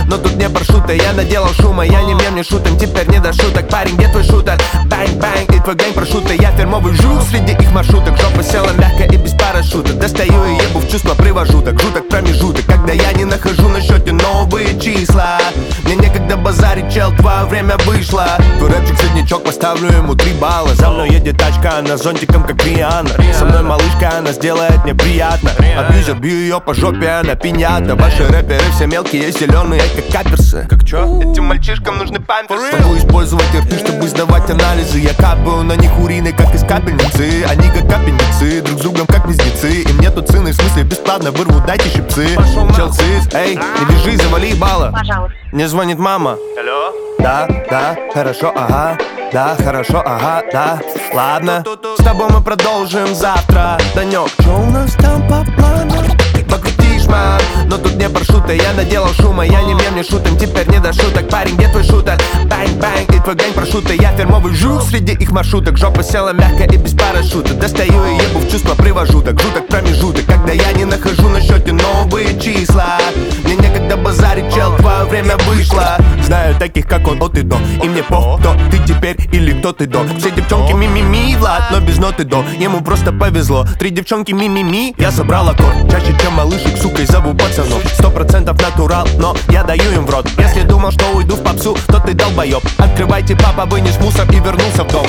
но тут не паршута. Я наделал шума, я не мем, не шутим, теперь не до шуток. Парень, где твой шутер? Бэнг-бэнг, и твой гэнг паршута. Я фирмовый жук среди их маршруток. Жопа села мягко и без парашюта. Достаю и ебу в чувство, привожу так. Жуток промежуток, когда я не нахожу на счете новые числа. Мне некогда базарить, чел, твое время вышло. Твой рэпчик среднячок, поставлю ему 3 балла. За мной едет тачка, она зонтиком как Рианна. Со мной малышка, она сделает мне приятно. Абьюзер, бью ее по жопе, она пинята. Ваши рэперы все мелкие, зеленые, как каперсы. Как чё? Этим мальчишкам нужны памперсы. Могу использовать рты, чтобы сдавать анализы. Я капаю на них урины, как из капельницы. Они как аппендицы, друг с другом как близнецы. Им нету цены, в смысле бесплатно вырву, дайте щипцы. Челсис, эй, не бежи, завали ебало. Пожалуйста. Мне звонит мама. Алло? Да, хорошо, ага. Да, хорошо, ага, да. Ладно, с тобой мы продолжим завтра. Данек, чё у нас там по плану? Покрутишь, мам, но тут не паршута. Я наделал шума, я не мем, не шутим, теперь не до шуток. Парень, где твой шутер? Бэнг-бэнг, и твой гэнг паршута. Я фирмовый жук среди их маршруток. Жопа села мягко и без парашюта. Достаю и ебу в чувство, привожу так. Жуток промежуток, когда я не нахожу на счете новые числа. Мне некогда базарить, чел, твое время вышло. Знаю таких, как он, от и до. И мне пох, кто ты теперь или кто ты до. Все девчонки ми-ми-ми, Влад, но без ноты до. Ему просто повезло. 3 девчонки ми-ми-ми. Я собрал аккорд, чаще, чем малышек, сука, и зову пацанов. 100% натурал, но я даю им в рот. Если думал, что уйду в попсу, то ты долбоёб. Открывайте, папа, вынес мусор и вернулся в дом.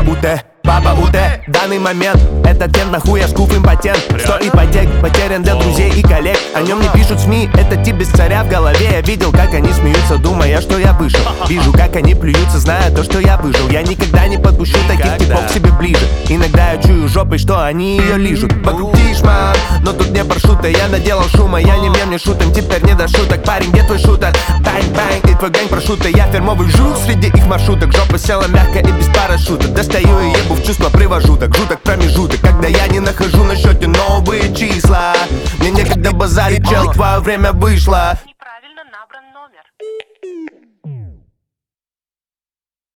Папа УТ, в данный момент этот тент нахуя скуп импотент. 100 ипотек, потерян для друзей и коллег. О нем не пишут СМИ, это тип без царя в голове. Я видел, как они смеются, думая, что я вышел. Вижу, как они плюются, зная то, что я выжил. Я никогда не подпущу таких типов к себе ближе. Иногда я чую жопой, что они ее лижут. Покрутишь, мам, но тут не паршута. Я наделал шума, я не мем, не шутим, теперь не до шуток. Парень, где твой шутер? Бэнг-бэнг, и твой гэнг паршута. Я фирмовый жук среди их маршруток. Жопа села мягко и без парашюта. Достаю и ебу в чувство, привожу так. Жуток промежуток, когда я не нахожу на счете новые числа. Мне некогда базарить, чел, твое время вышло.